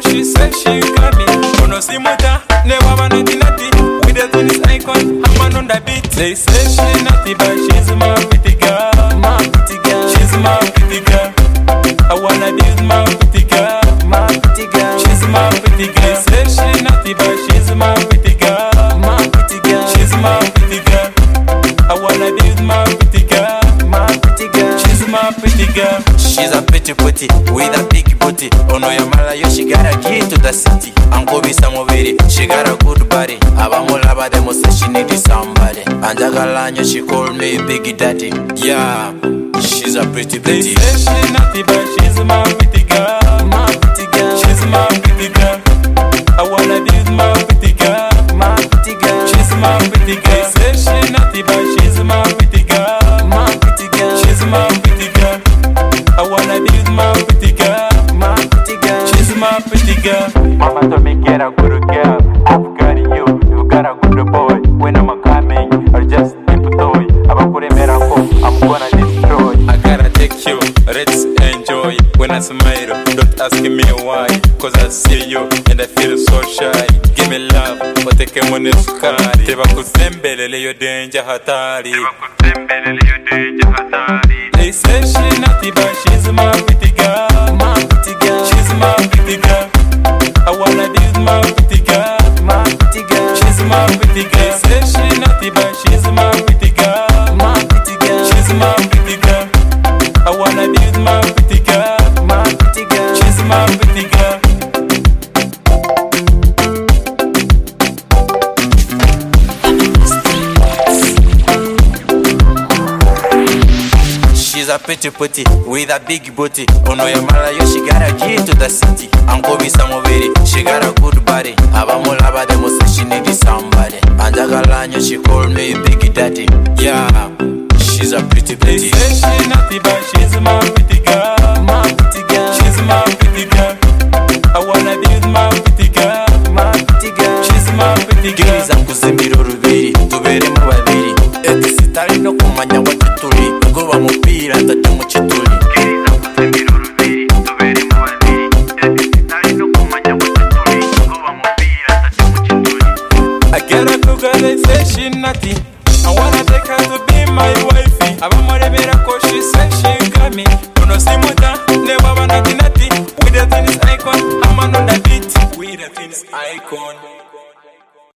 cause she said she got me. Uno si muta, ne waba naughty naughty. With the tennis icon, I'm on the beat. They say she naughty but she's my pretty girl. My pretty girl, she's my pretty girl. I wanna be with my pretty girl. My pretty girl, she's my pretty girl. They say she naughty but she's my pretty girl. My pretty girl, she's my pretty girl. I wanna be with my pretty girl. My pretty girl, she's my pretty girl. She's a pretty putty with a big booty. Ono ya malayo, she got a key to the city. Angobi samoveri, she got a good body. Abamulaba demo say she need somebody. Anjagalanyo, she call me Big Daddy. Yeah, she's a pretty pretty. They say she naughty but she's my pretty girl. My pretty girl, she's my pretty girl. I wanna be with my pretty girl. My pretty girl, she's my pretty girl. They say she naughty but she's my pretty girl. My pretty girl, she's my pretty girl. I wanna be with my pretty girl. My pretty girl, she's my pretty girl. Mama told me get a good girl. I've got you, you got a good boy. When I'm coming, or just keep a toy. I'm gonna destroy. I gotta take you, let's enjoy. When I smile, don't ask me why. Cause I see you and I feel so shy. Give me love, but take a money sukari. Teba kusembelele yo danger hatari. They say she naughty but she's my pretty girl. My pretty girl, she's my pretty girl. I wanna be with my pretty girl. My pretty girl, she's my pretty girl. They say she naughty but she's my pretty girl. My pretty girl, she's my pretty girl. I wanna be with my pretty girl. My pretty girl, she's my pretty girl. She's a pretty putty with a big booty. Ono ya malayo, she got a key to the city. Angobi samoveri, she got a good body. Abamulaba demo say she need somebody. Anjagalanyo, she call me Big Daddy. Yeah, she's a pretty pretty. They say she naughty but she's my pretty girl. My pretty girl, she's my pretty girl. I wanna be with my pretty girl. My pretty girl, she's my pretty girl. Giriza nkuzimira urubiri, tuberemo babiri. Eti sitari no kumanya watuturi. Kuba mupira ndata mu kituri. Giriza nkuzimira urubiri, tuberemo babiri. Eti sitari no kumanya watuturi. Kuba mupira ndata mu kituri. I get a good girl, they say she naughty. I wanna take her to be my wifey. Abamurebera cause she said she got me. Uno si muta, ne waba naughty naughty. With the tennis icon, I'm on the beat. With the tennis icon.